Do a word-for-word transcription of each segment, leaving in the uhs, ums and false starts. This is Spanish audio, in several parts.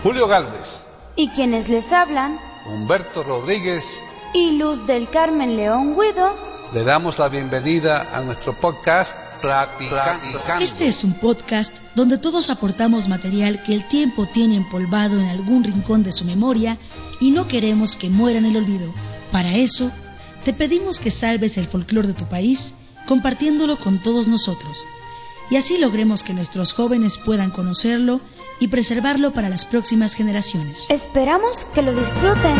Julio Gálvez. Y quienes les hablan, Humberto Rodríguez y Luz del Carmen León Guido, le damos la bienvenida a nuestro podcast Platicando. Este es un podcast donde todos aportamos material que el tiempo tiene empolvado en algún rincón de su memoria y no queremos que muera en el olvido. Para eso, te pedimos que salves el folclore de tu país compartiéndolo con todos nosotros y así logremos que nuestros jóvenes puedan conocerlo y preservarlo para las próximas generaciones. Esperamos que lo disfruten.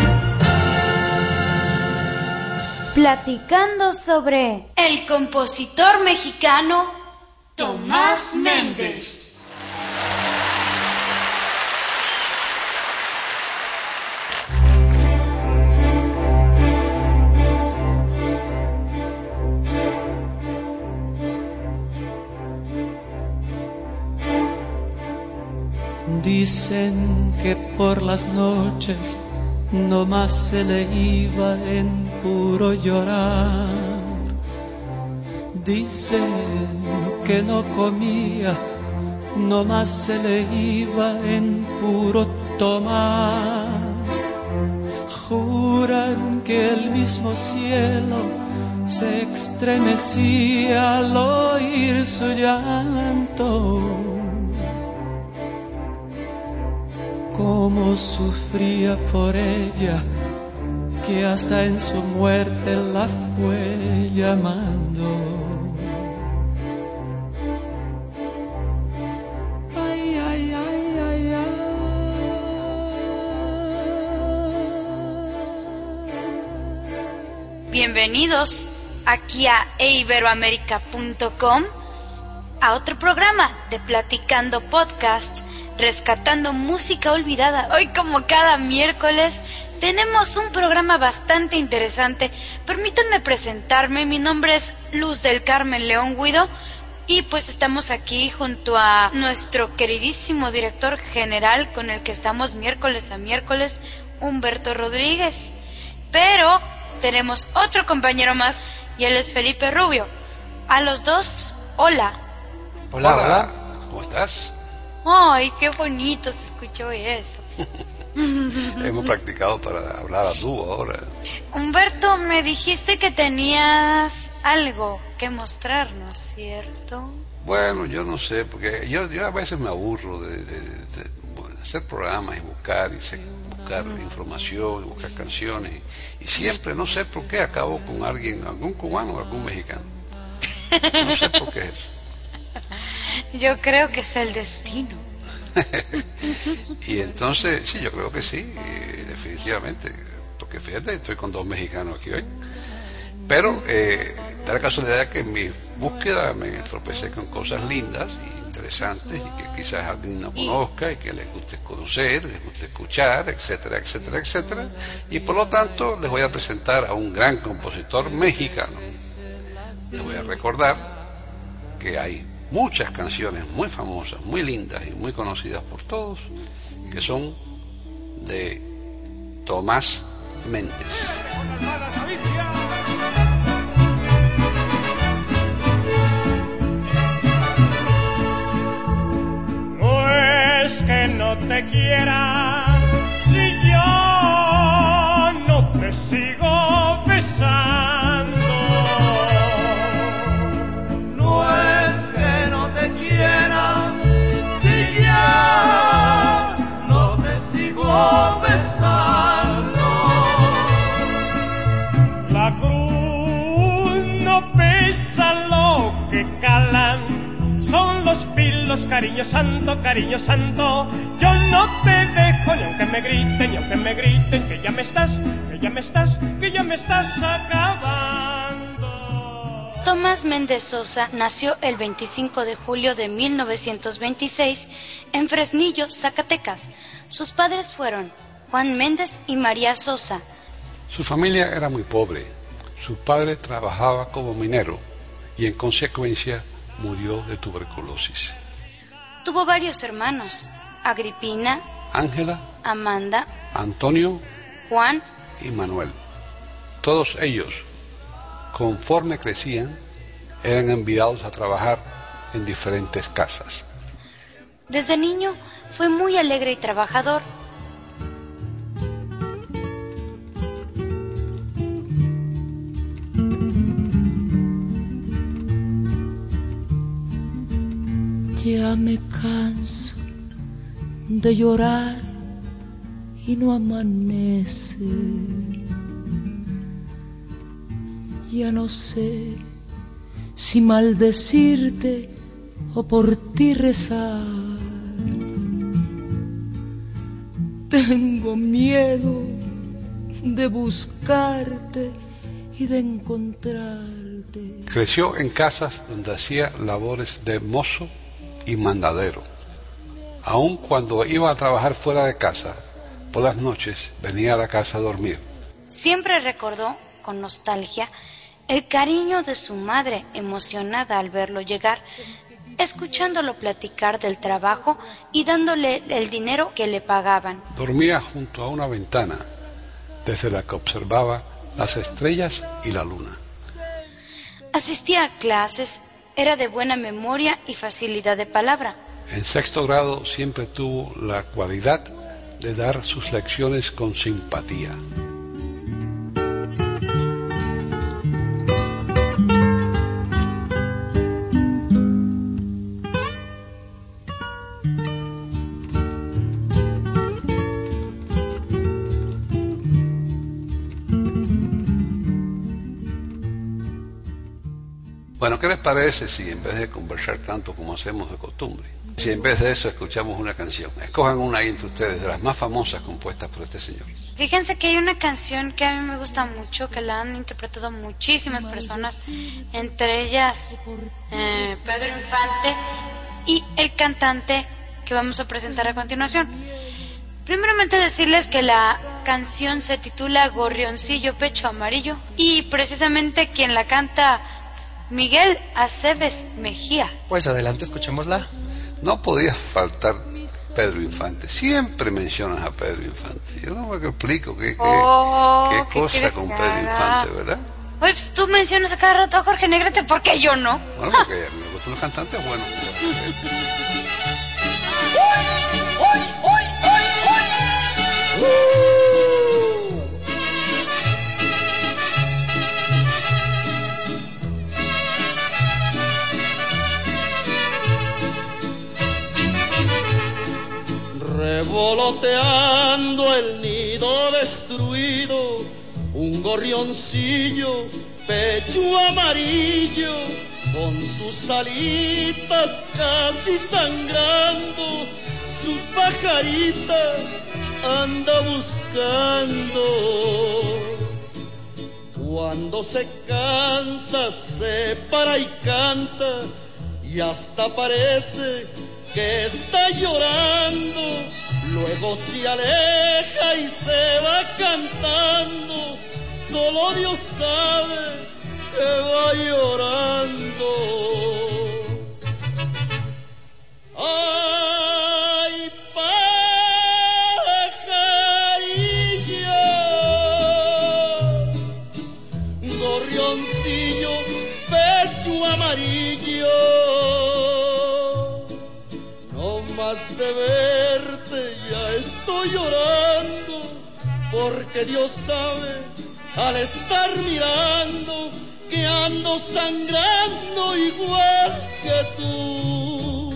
Platicando sobre el compositor mexicano Tomás Méndez. Dicen que por las noches no más se le iba en puro llorar. Dicen que no comía, no más se le iba en puro tomar. Juran que el mismo cielo se estremecía al oír su llanto. Cómo sufría por ella, que hasta en su muerte la fue llamando. Ay, ay, ay, ay, ay. Bienvenidos aquí a e iberoamérica punto com a otro programa de Platicando Podcast, rescatando música olvidada. Hoy, como cada miércoles, tenemos un programa bastante interesante. Permítanme presentarme, mi nombre es Luz del Carmen León Guido y pues estamos aquí junto a nuestro queridísimo director general con el que estamos miércoles a miércoles, Humberto Rodríguez. Pero tenemos otro compañero más y él es Felipe Rubio. A los dos, hola. Hola, hola. ¿Cómo estás? Ay, qué bonito se escuchó eso. Hemos practicado para hablar a dúo ahora. Humberto, me dijiste que tenías algo que mostrarnos, ¿cierto? Bueno, yo no sé, porque yo, yo a veces me aburro de, de, de, de hacer programas y buscar y se, buscar información y buscar canciones y siempre, no sé por qué, acabo con alguien, algún cubano o algún mexicano. No sé por qué es eso. Yo creo que es el destino. Y entonces, sí, yo creo que sí, definitivamente, porque fíjate, estoy con dos mexicanos aquí hoy, pero eh, da la casualidad que en mi búsqueda me tropecé con cosas lindas y interesantes y que quizás alguien no conozca y que les guste conocer, les guste escuchar, etcétera, etcétera, etcétera, y por lo tanto les voy a presentar a un gran compositor mexicano. Les voy a recordar que hay muchas canciones muy famosas, muy lindas y muy conocidas por todos, que son de Tomás Méndez. No es que no te quiera, si yo no te sigo besando. No es que no te quiera, si ya no te sigo besando. La cruz no pesa lo que calan, son los filos, cariño santo, cariño santo. Yo no te dejo ni aunque me griten, ni aunque me griten, que ya me estás, que ya me estás, que ya me estás acabando. Tomás Méndez Sosa nació el veinticinco de julio de mil novecientos veintiséis en Fresnillo, Zacatecas. Sus padres fueron Juan Méndez y María Sosa. Su familia era muy pobre. Su padre trabajaba como minero y en consecuencia murió de tuberculosis. Tuvo varios hermanos: Agripina, Ángela, Amanda, Antonio, Juan y Manuel. Todos ellos, conforme crecían, eran enviados a trabajar en diferentes casas. Desde niño fue muy alegre y trabajador. Ya me canso de llorar y no amanece. Ya no sé si maldecirte o por ti rezar. Tengo miedo de buscarte y de encontrarte. Creció en casas donde hacía labores de mozo y mandadero. Aun cuando iba a trabajar fuera de casa, por las noches venía a la casa a dormir. Siempre recordó con nostalgia el cariño de su madre, emocionada al verlo llegar, escuchándolo platicar del trabajo y dándole el dinero que le pagaban. Dormía junto a una ventana, desde la que observaba las estrellas y la luna. Asistía a clases, era de buena memoria y facilidad de palabra. En sexto grado siempre tuvo la cualidad de dar sus lecciones con simpatía. Bueno, ¿qué les parece si en vez de conversar tanto como hacemos de costumbre, si en vez de eso escuchamos una canción? Escojan una ahí entre ustedes, de las más famosas compuestas por este señor. Fíjense que hay una canción que a mí me gusta mucho, que la han interpretado muchísimas personas, entre ellas eh, Pedro Infante y el cantante que vamos a presentar a continuación. Primeramente decirles que la canción se titula Gorrioncillo Pecho Amarillo y precisamente quien la canta, Miguel Aceves Mejía. Pues adelante, escuchémosla. No podía faltar Pedro Infante. Siempre mencionas a Pedro Infante. Yo no me explico qué, qué, oh, qué ¿qué cosa con Pedro haga? Infante, ¿verdad? Pues tú mencionas a cada rato a Jorge Negrete, ¿por qué yo no? Bueno, porque a mí me gustan los cantantes buenos. Revoloteando el nido destruido, un gorrioncillo, pecho amarillo, con sus alitas casi sangrando, su pajarita anda buscando. Cuando se cansa, se para y canta, y hasta parece que está llorando. Luego se aleja y se va cantando, solo Dios sabe que va llorando. Ay, pajarillo, gorrioncillo, pecho amarillo, no más de verte ya estoy llorando, porque Dios sabe al estar mirando que ando sangrando igual que tú.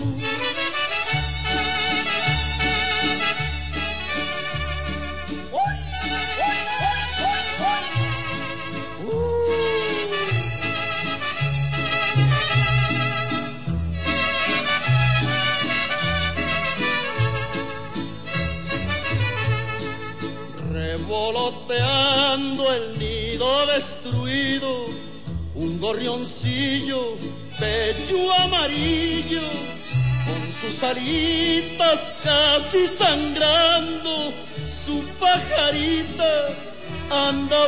Revoloteando el nido destruido, un gorrioncillo, pecho amarillo, con sus alitas casi sangrando, su pajarita anda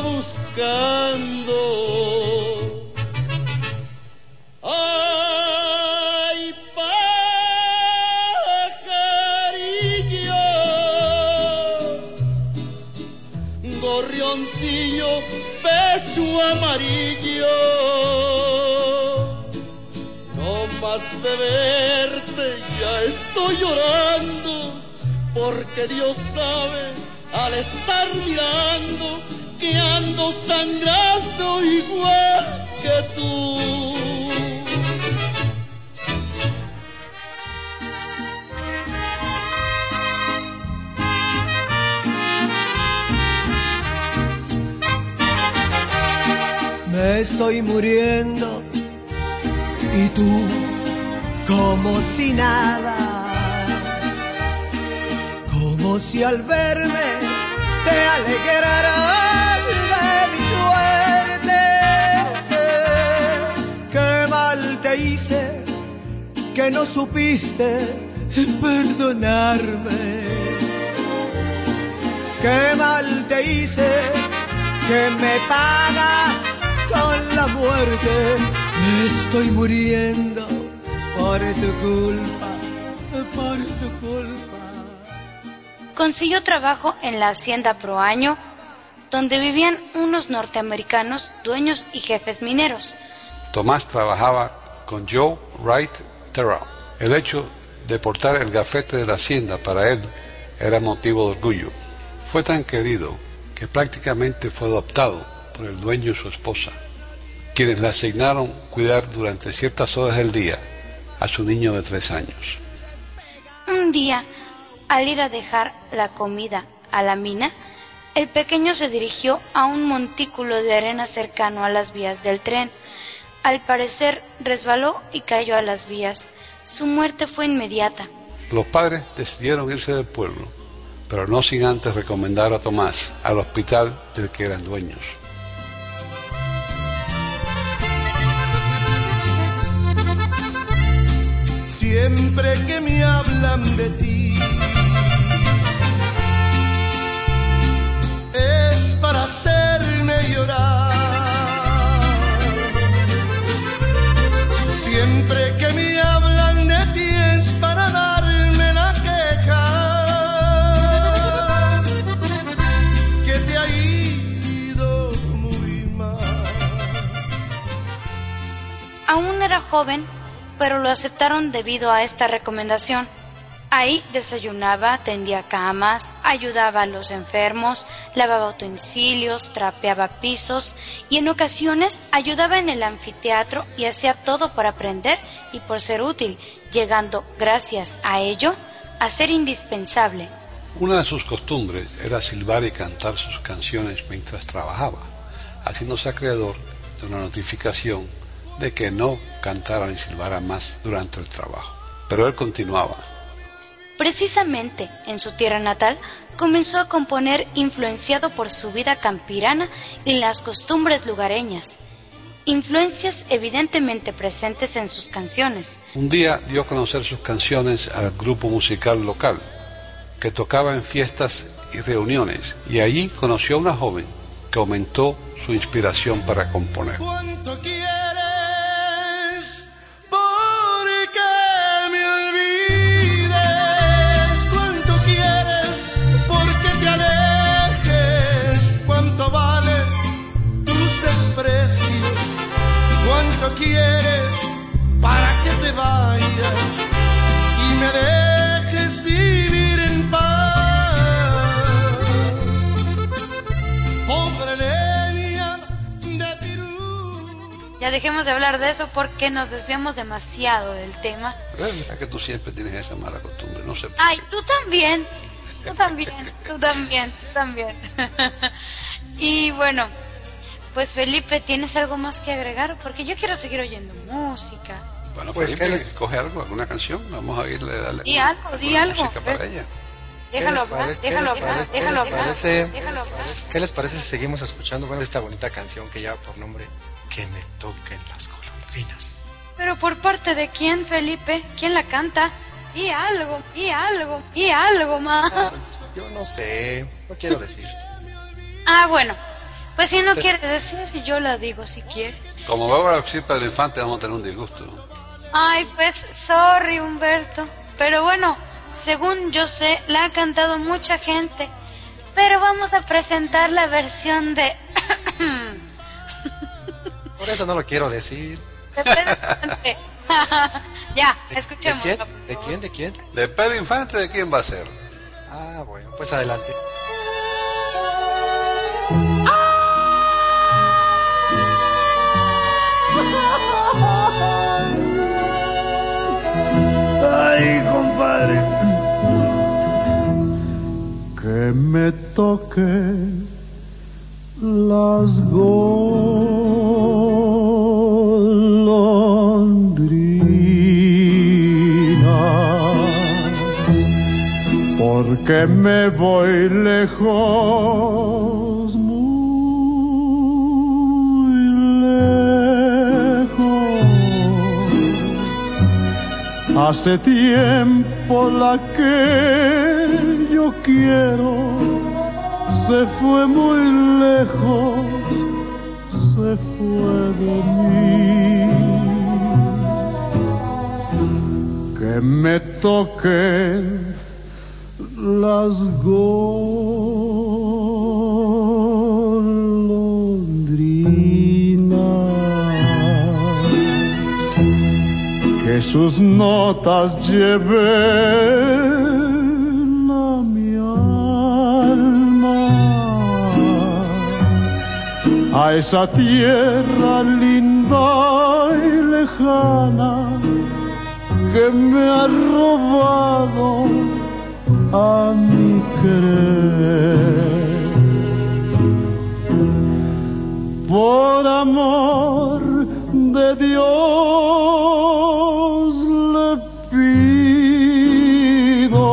buscando. Ay, pajarillo, gorrioncillo, pecho amarillo, no más de verte ya estoy llorando, porque Dios sabe al estar mirando que ando sangrando igual que tú. Me estoy muriendo y tú como si nada, como si al verme te alegraras de mi suerte. Qué mal te hice que no supiste perdonarme. Qué mal te hice que me pagas con la muerte. Me estoy muriendo por tu culpa, por tu culpa. Consiguió trabajo en la hacienda Proaño, donde vivían unos norteamericanos dueños y jefes mineros. Tomás trabajaba con Joe Wright Terrell. El hecho de portar el gafete de la hacienda para él era motivo de orgullo. Fue tan querido que prácticamente fue adoptado por el dueño y su esposa, quienes le asignaron cuidar durante ciertas horas del día a su niño de tres años. Un día, al ir a dejar la comida a la mina, el pequeño se dirigió a un montículo de arena cercano a las vías del tren. Al parecer, resbaló y cayó a las vías. Su muerte fue inmediata. Los padres decidieron irse del pueblo, pero no sin antes recomendar a Tomás al hospital del que eran dueños. Siempre que me hablan de ti es para hacerme llorar. Siempre que me hablan de ti es para darme la queja que te ha ido muy mal. Aún era joven, pero lo aceptaron debido a esta recomendación. Ahí desayunaba, tendía camas, ayudaba a los enfermos, lavaba utensilios, trapeaba pisos y en ocasiones ayudaba en el anfiteatro y hacía todo por aprender y por ser útil, llegando, gracias a ello, a ser indispensable. Una de sus costumbres era silbar y cantar sus canciones mientras trabajaba, haciéndose acreedor de una notificación de que no cantara ni silbara más durante el trabajo. Pero él continuaba. Precisamente en su tierra natal comenzó a componer influenciado por su vida campirana y las costumbres lugareñas, influencias evidentemente presentes en sus canciones. Un día dio a conocer sus canciones al grupo musical local, que tocaba en fiestas y reuniones, y allí conoció a una joven que aumentó su inspiración para componer. ¿Cuánto quieres? ¿Por qué me olvides? ¿Cuánto quieres? ¿Por qué te alejes? ¿Cuánto valen tus desprecios? ¿Cuánto quieres para que te vayas y me dejes vivir en paz? Pobre leña de Pirú. Ya dejemos de hablar de eso porque nos desviamos demasiado del tema. Es que tú siempre tienes esa mala costumbre, no sé por Ay, qué. tú también, tú también, tú también, tú también. Y bueno, pues Felipe, ¿tienes algo más que agregar? Porque yo quiero seguir oyendo música. Bueno, Pues, Felipe, ¿qué les- coge algo, alguna canción, vamos a irle a darle Di una- algo, di alguna algo. música para ella. Déjalo les hablar, parece? ¿Qué déjalo les hablar, parece? déjalo ¿Qué les hablar, parece? déjalo hablar. ¿Qué les parece si seguimos escuchando bueno, esta bonita canción que lleva por nombre Que me toquen las golondrinas? Pero por parte de quién, Felipe, ¿quién la canta? Y algo, y algo, y algo más. Pues, yo no sé, no quiero decir. Ah, bueno, pues si no quieres decir, yo la digo si quieres. Como va a decir Pedro Infante, vamos a tener un disgusto. Ay, pues, sorry, Humberto. Pero bueno, según yo sé, la ha cantado mucha gente. Pero vamos a presentar la versión de... Por eso no lo quiero decir. de Pedro Infante. Ya, ¿De, escuchemos. ¿De quién? ¿De quién? ¿De quién? ¿De Pedro Infante de quién va a ser? Ah, bueno, pues adelante. Ay, compadre, que me toque las golondrinas, porque me voy lejos, muy lejos. Hace tiempo la que yo quiero se fue muy lejos, se fue de mí. Que me toquen las golondrinas, que sus notas lleven a mi alma, a esa tierra linda y lejana que me ha robado a mi querer. Por amor de Dios le pido,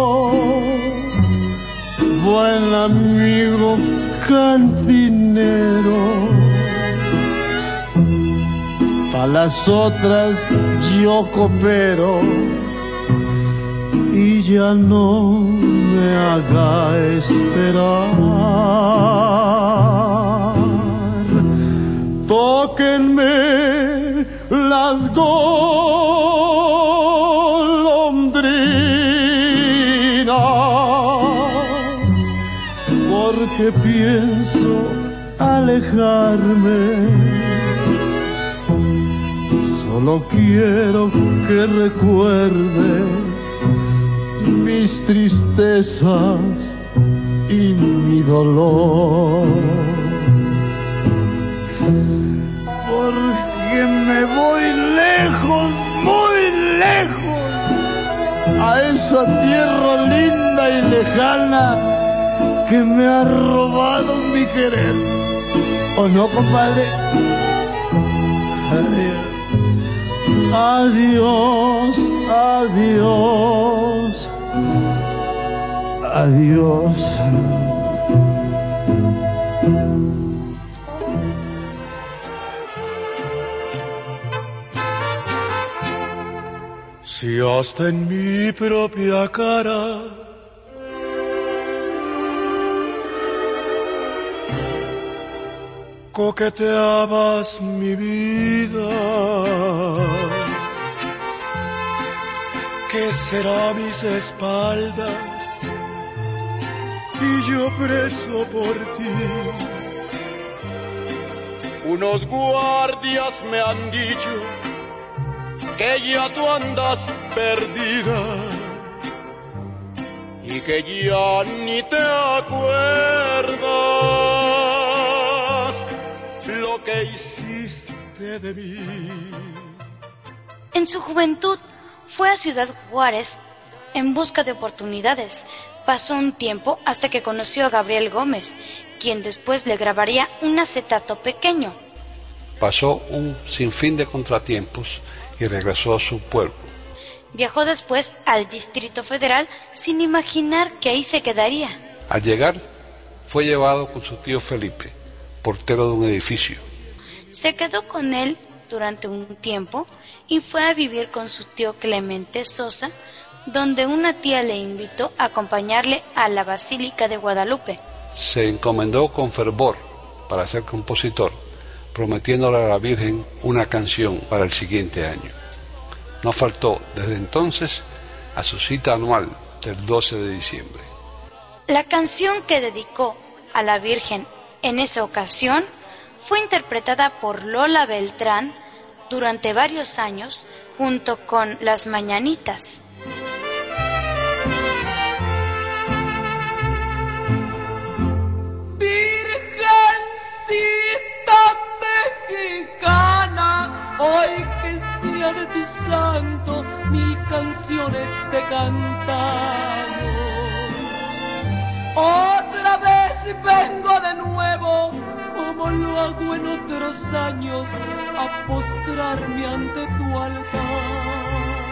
buen amigo cantinero, pa' las otras yo coopero y ya no me haga esperar. Tóquenme las golondrinas, porque pienso alejarme. Solo quiero que recuerde mis tristezas y mi dolor, porque me voy lejos, muy lejos, a esa tierra linda y lejana que me ha robado mi querer. ¿O no, compadre? Adiós, adiós, adiós. Si hasta en mi propia cara coqueteabas mi vida, ¿qué será mis espaldas? Y yo preso por ti. Unos guardias me han dicho que ya tú andas perdida y que ya ni te acuerdas lo que hiciste de mí. En su juventud fue a Ciudad Juárez en busca de oportunidades. Pasó un tiempo hasta que conoció a Gabriel Gómez, quien después le grabaría un acetato pequeño. Pasó un sinfín de contratiempos y regresó a su pueblo. Viajó después al Distrito Federal sin imaginar que ahí se quedaría. Al llegar, fue llevado con su tío Felipe, portero de un edificio. Se quedó con él durante un tiempo y fue a vivir con su tío Clemente Sosa, donde una tía le invitó a acompañarle a la Basílica de Guadalupe. Se encomendó con fervor para ser compositor, prometiéndole a la Virgen una canción para el siguiente año. No faltó desde entonces a su cita anual del doce de diciembre. La canción que dedicó a la Virgen en esa ocasión fue interpretada por Lola Beltrán durante varios años junto con Las Mañanitas. Mexicana, hoy que es día de tu santo, mil canciones te cantamos. Otra vez vengo de nuevo, como lo hago en otros años, a postrarme ante tu altar.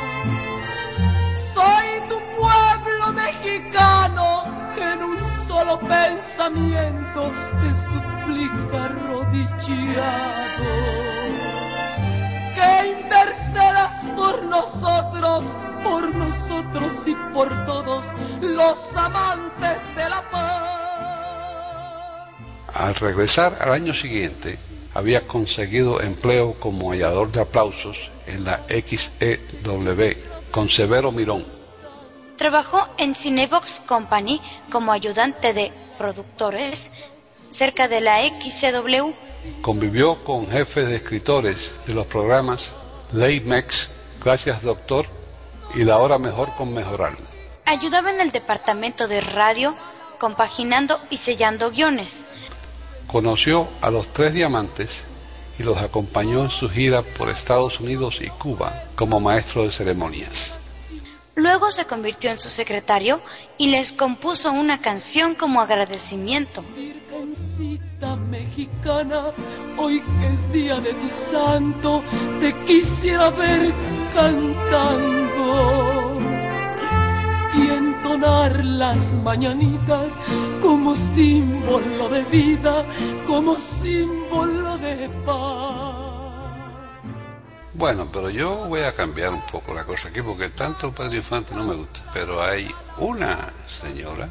Soy tu pueblo mexicano, que en un solo pensamiento te suplica arrodillado que intercedas por nosotros, por nosotros y por todos los amantes de la paz. Al regresar al año siguiente, había conseguido empleo como hallador de aplausos en la X E W con Severo Mirón. Trabajó en Cinebox Company como ayudante de productores cerca de la X E W. Convivió con jefes de escritores de los programas Ley Mex, Gracias Doctor y La Hora Mejor con Mejoral. Ayudaba en el departamento de radio, compaginando y sellando guiones. Conoció a los Tres Diamantes y los acompañó en su gira por Estados Unidos y Cuba como maestro de ceremonias. Luego se convirtió en su secretario y les compuso una canción como agradecimiento. Virgencita mexicana, hoy que es día de tu santo, te quisiera ver cantando y entonar las mañanitas como símbolo de vida, como símbolo de paz. Bueno, pero yo voy a cambiar un poco la cosa aquí porque tanto Pedro Infante no me gusta. Pero hay una señora,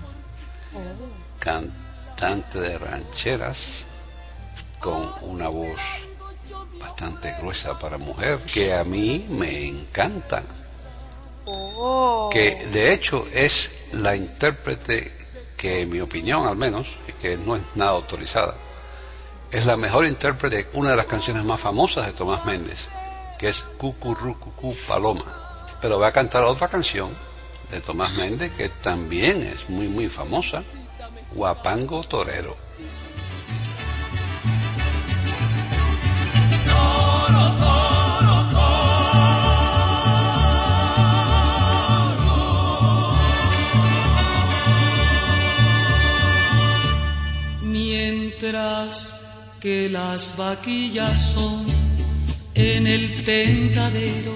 cantante de rancheras, con una voz bastante gruesa para mujer, que a mí me encanta. Oh. Que de hecho es la intérprete que, en mi opinión al menos, y que no es nada autorizada, es la mejor intérprete de una de las canciones más famosas de Tomás Méndez, que es Cucurrucucú Paloma. Pero va a cantar otra canción de Tomás Méndez que también es muy muy famosa, Guapango Torero. Mientras que las vaquillas son en el tentadero,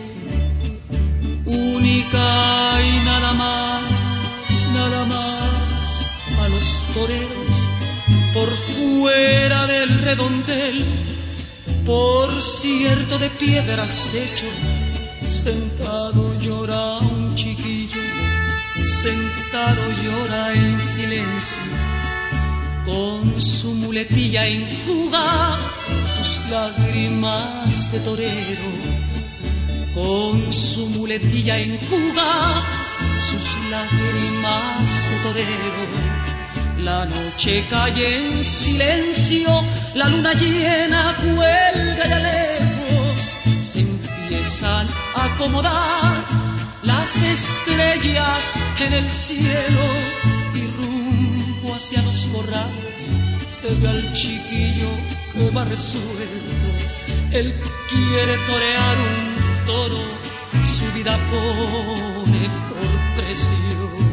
única y nada más, nada más, a los toreros por fuera del redondel, por cierto de piedras hecho, sentado llora un chiquillo, sentado llora en silencio, con su muletilla enjuga sus lágrimas de torero, con su muletilla enjuga sus lágrimas de torero. La noche cae en silencio, la luna llena cuelga ya lejos, se empiezan a acomodar las estrellas en el cielo y rumbo hacia los corrales se ve al chiquillo que va resuelto. Él quiere torear un toro, su vida pone por precio.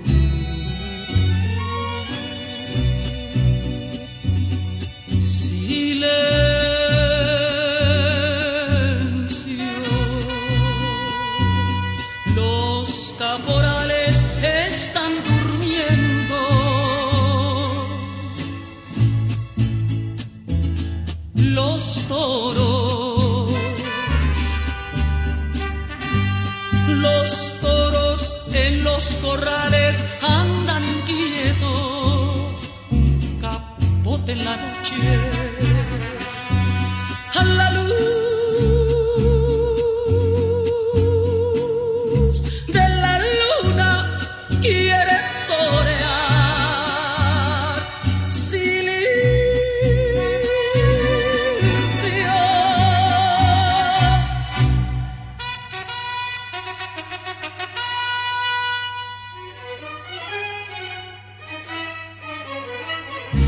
Silencio, los caporales están durmiendo, los toros, los toros en los corrales andan inquietos, un capote en la noche, a la luz de la luna quiere torear. Silencio,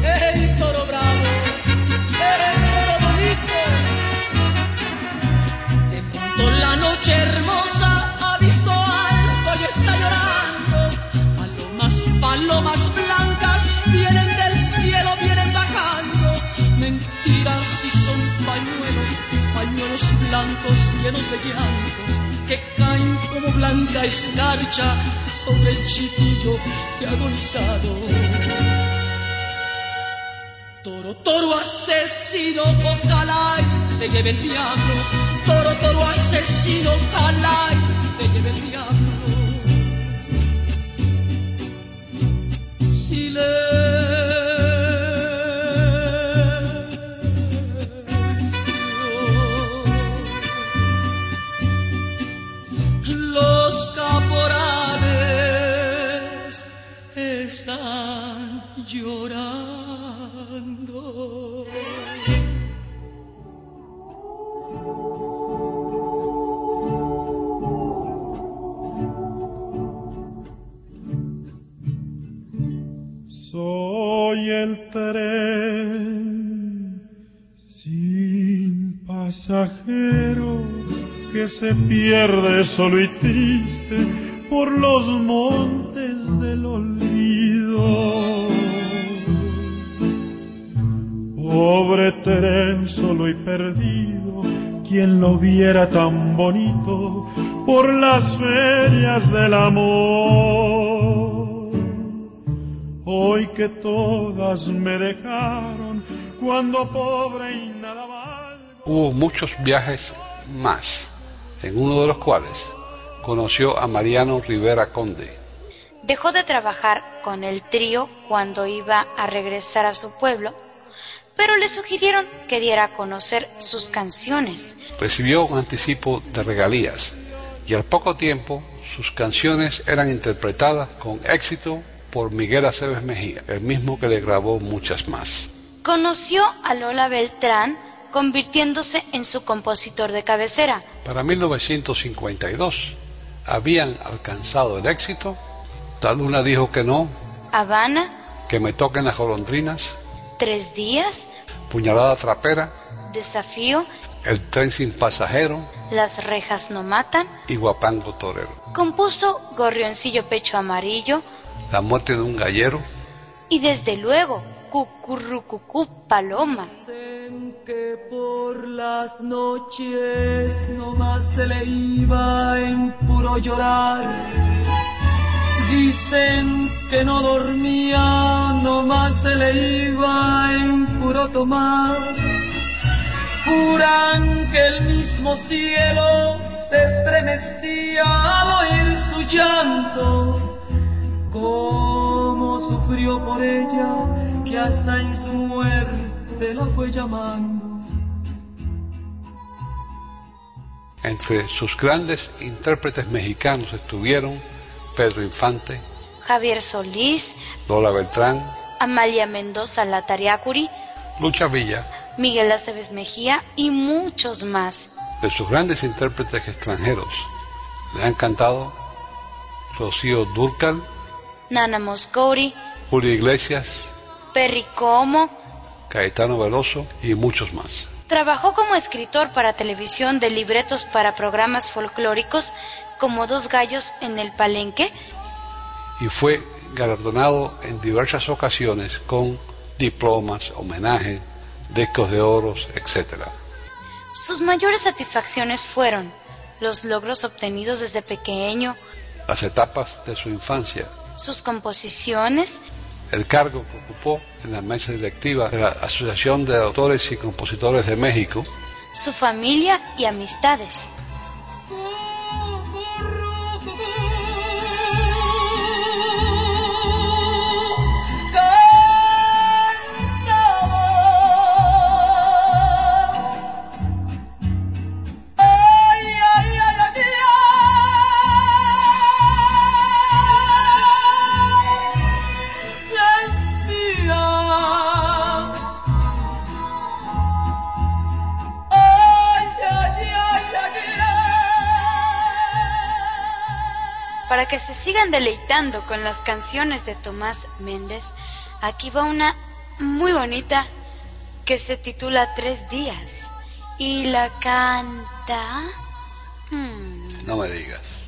¡Ey, toro bravo! ¡Ey, toro bonito! De pronto la noche hermosa ha visto algo y está llorando. Palomas, palomas blancas vienen del cielo, vienen bajando. Mentiras si son pañuelos, pañuelos blancos llenos de llanto, que caen como blanca escarcha sobre el chiquillo que ha agonizado. Toro, toro asesino, ojalá y te lleve el diablo. Toro, toro asesino, ojalá y te lleve el diablo. Silencio. Los caporales están llorando. Soy el tren sin pasajeros que se pierde solo y triste por los montes del olvido. Pobre tren solo y perdido, quien lo viera tan bonito por las ferias del amor. Hoy que todas me dejaron cuando pobre y nada más. Hubo muchos viajes más, en uno de los cuales conoció a Mariano Rivera Conde. Dejó de trabajar con el trío cuando iba a regresar a su pueblo, pero le sugirieron que diera a conocer sus canciones. Recibió un anticipo de regalías y al poco tiempo sus canciones eran interpretadas con éxito por Miguel Aceves Mejía, el mismo que le grabó muchas más. Conoció a Lola Beltrán, convirtiéndose en su compositor de cabecera. Para mil novecientos cincuenta y dos habían alcanzado el éxito La Luna dijo que no, Habana, Que me toquen las golondrinas, Tres días, Puñalada trapera, Desafío, El tren sin pasajero, Las rejas no matan y Guapango torero. Compuso Gorrioncillo pecho amarillo, La muerte de un gallero y desde luego Cucurrucucú paloma. Dicen que por las noches nomás se le iba en puro llorar. Dicen que no dormía, nomás se le iba en puro tomar. Juran que el mismo cielo se estremecía al oír su llanto. Cómo sufrió por ella, que hasta en su muerte la fue llamando. Entre sus grandes intérpretes mexicanos estuvieron Pedro Infante, Javier Solís, Lola Beltrán, Amalia Mendoza Latariacuri, Lucha Villa. Miguel Aceves Mejía y muchos más. De sus grandes intérpretes extranjeros le han cantado Rocío Dúrcal, Nana Mosconi, Julio Iglesias, Perry Como, Caetano Veloso y muchos más. Trabajó como escritor para televisión de libretos para programas folclóricos como Dos gallos en el Palenque y fue galardonado en diversas ocasiones con diplomas, homenajes, discos de oro, etcétera. Sus mayores satisfacciones fueron los logros obtenidos desde pequeño, las etapas de su infancia, sus composiciones, el cargo que ocupó en la mesa directiva de la Asociación de Autores y Compositores de México, su familia y amistades. Para que se sigan deleitando con las canciones de Tomás Méndez, aquí va una muy bonita que se titula Tres Días y la canta... Hmm. No me digas.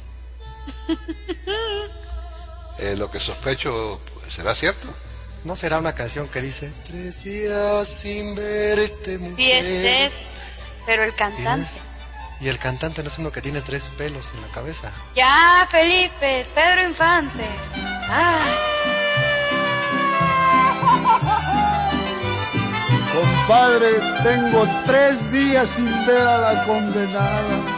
eh, lo que sospecho será cierto. ¿No será una canción que dice tres días sin verte, mujer? Sí, ese es, pero el cantante. Y el cantante no es uno que tiene tres pelos en la cabeza. Ya, Felipe, Pedro Infante. Ay. Compadre, tengo tres días sin ver a la condenada.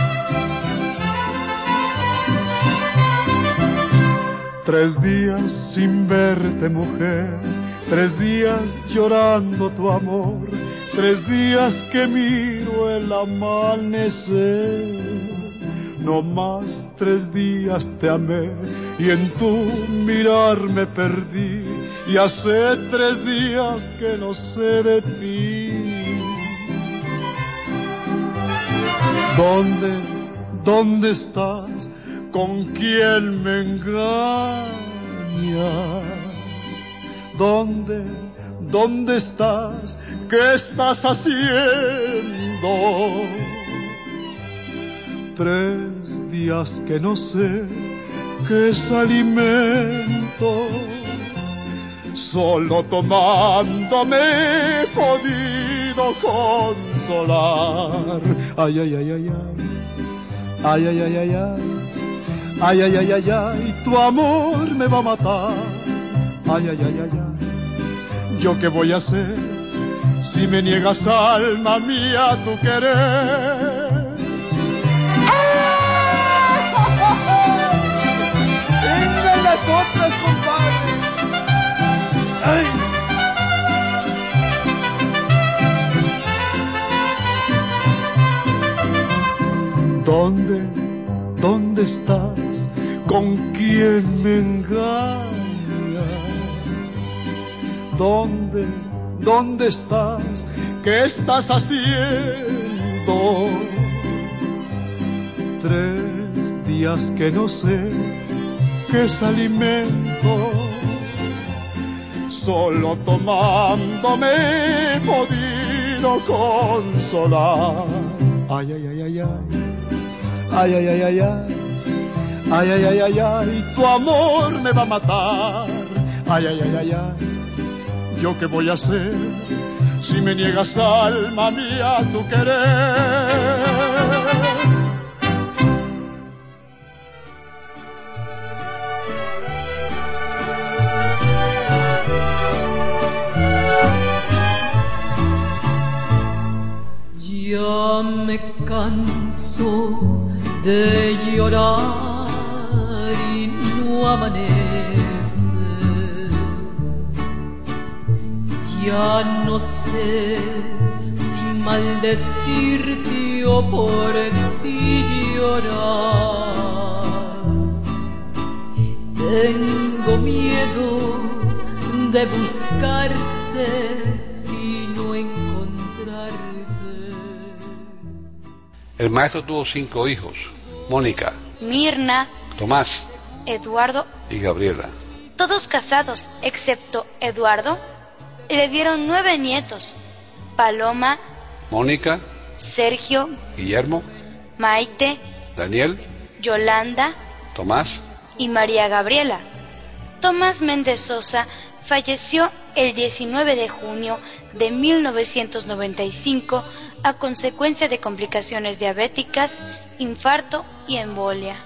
Tres días sin verte, mujer, tres días llorando tu amor, tres días que miro el amanecer. No más tres días te amé y en tu mirar me perdí, y hace tres días que no sé de ti. ¿Dónde, dónde estás? ¿Con quién me engañas? ¿Dónde, dónde estás? ¿Qué estás haciendo? Tres días que no sé qué es alimento, solo tomándome he podido consolar. Ay, ay, ay, ay, ay, ay, ay, ay, ay, ay. Ay, ay, ay, ay, ay, tu amor me va a matar. Ay, ay, ay, ay, ay, ¿yo qué voy a hacer si me niegas, alma mía, tu querer? ¡Vengan las otras, compadre! ¡Ay! ¿Dónde, dónde estás? ¿Con quién me engañas? ¿Dónde, dónde estás? ¿Qué estás haciendo? Tres días que no sé qué es alimento, solo tomándome he podido consolar. Ay, ay, ay, ay, ay, ay, ay, ay, ay, ay. Ay, ay, ay, ay, ay, tu amor me va a matar. Ay, ay, ay, ay, ay, ¿yo qué voy a hacer si me niegas, alma mía, tu querer? Ya me canso de llorar y no amanece. Ya no sé si maldecirte o por ti llorar. Tengo miedo de buscarte y no encontrarte. El maestro tuvo cinco hijos: Mónica, Mirna, Tomás, Eduardo y Gabriela. Todos casados, excepto Eduardo. Le dieron nueve nietos: Paloma, Mónica, Sergio, Guillermo, Maite, Daniel, Yolanda, Tomás y María Gabriela. Tomás Méndez Sosa falleció el diecinueve de junio de mil novecientos noventa y cinco a consecuencia de complicaciones diabéticas, infarto y embolia.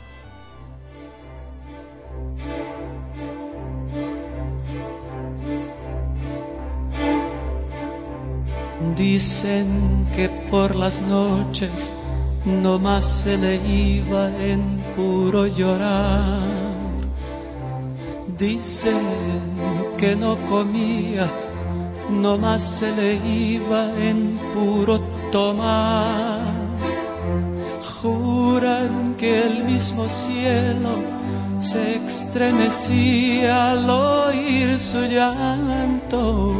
Dicen que por las noches no más se le iba en puro llorar. Dicen que no comía, no más se le iba en puro tomar. Juran que el mismo cielo se estremecía al oír su llanto.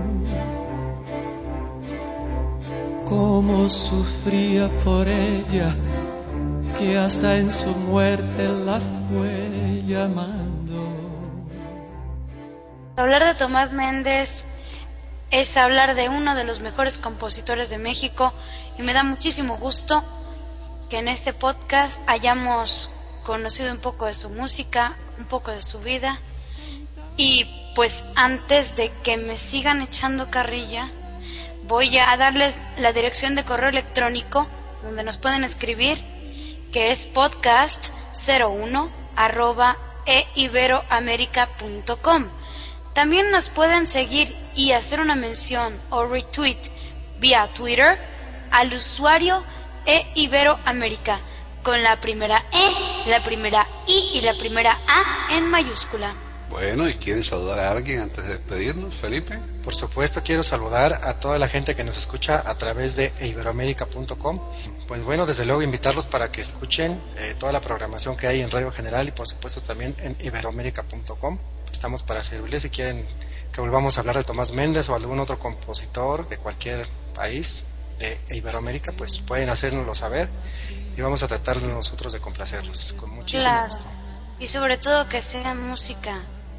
Cómo sufría por ella, que hasta en su muerte la fue llamando. Hablar de Tomás Méndez es hablar de uno de los mejores compositores de México y me da muchísimo gusto que en este podcast hayamos conocido un poco de su música, un poco de su vida. Y pues antes de que me sigan echando carrilla, voy a darles la dirección de correo electrónico donde nos pueden escribir, que es podcast cero uno arroba e iberoamerica punto com. También nos pueden seguir y hacer una mención o retweet vía Twitter al usuario eIberoamerica con la primera E, la primera I y la primera A en mayúscula. Bueno, ¿y quieren saludar a alguien antes de despedirnos, Felipe? Por supuesto, quiero saludar a toda la gente que nos escucha a través de iberoamerica punto com. Pues bueno, desde luego invitarlos para que escuchen eh, toda la programación que hay en Radio General y por supuesto también en iberoamerica punto com. Estamos para servirles si quieren que volvamos a hablar de Tomás Méndez o algún otro compositor de cualquier país de Iberoamérica, pues pueden hacérnoslo saber y vamos a tratar de nosotros de complacerlos con muchísimo claro. gusto. Y sobre todo que sea música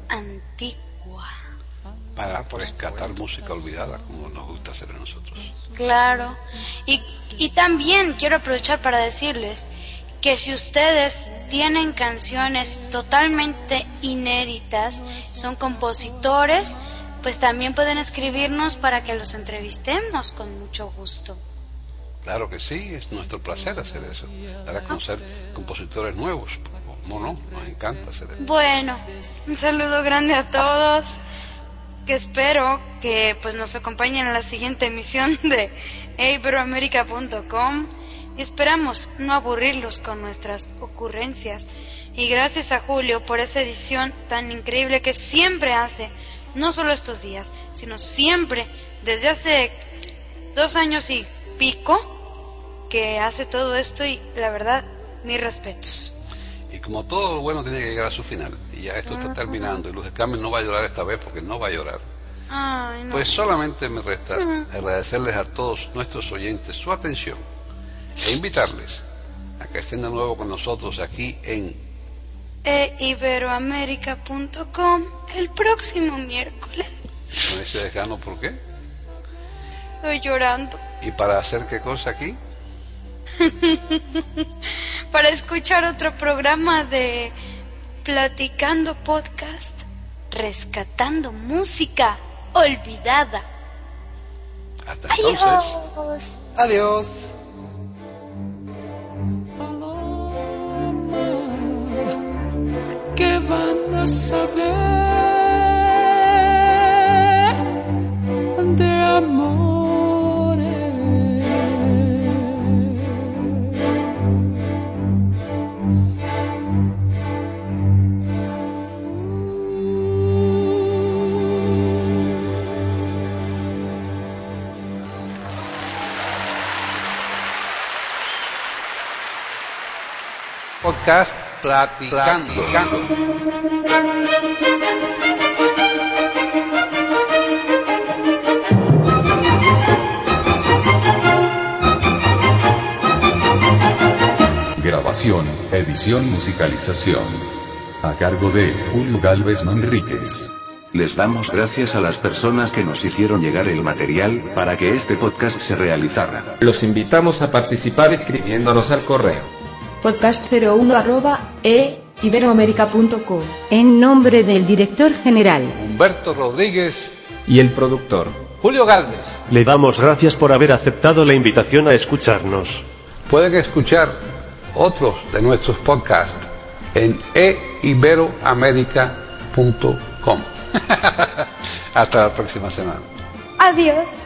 antigua. Para ah, rescatar música olvidada, como nos gusta hacer a nosotros. Claro. Y, y también quiero aprovechar para decirles que si ustedes tienen canciones totalmente inéditas, son compositores, pues también pueden escribirnos para que los entrevistemos con mucho gusto. Claro que sí, es nuestro placer hacer eso, dar a conocer compositores nuevos. ¿Cómo no? Nos encanta hacer eso. Bueno, un saludo grande a todos, que espero que pues nos acompañen en la siguiente emisión de iberoamerica punto com. Y esperamos no aburrirlos con nuestras ocurrencias. Y gracias a Julio por esa edición tan increíble que siempre hace, no solo estos días, sino siempre, desde hace dos años y pico, que hace todo esto y la verdad, mis respetos. Y como todo lo bueno tiene que llegar a su final, y ya esto está terminando, y Luz de Carmen no va a llorar esta vez porque no va a llorar. Ay, no. Pues solamente me resta agradecerles a todos nuestros oyentes su atención e invitarles a que estén de nuevo con nosotros aquí en iberoamerica punto com el próximo miércoles. ¿Con ese desgano por qué? Estoy llorando. ¿Y para hacer qué cosa aquí? Para escuchar otro programa de Platicando Podcast, rescatando música olvidada. Hasta entonces. Adiós. Adiós. ¿Qué van a saber de amores? Podcast Platicando. Grabación, edición, musicalización. A cargo de Julio Galvez Manríquez. Les damos gracias a las personas que nos hicieron llegar el material para que este podcast se realizara. Los invitamos a participar escribiéndonos al correo podcast cero uno arroba e iberoamerica punto com. En nombre del director general Humberto Rodríguez y el productor Julio Galvez, le damos gracias por haber aceptado la invitación a escucharnos. Pueden escuchar otros de nuestros podcasts en e iberoamerica punto com. Hasta la próxima semana. Adiós.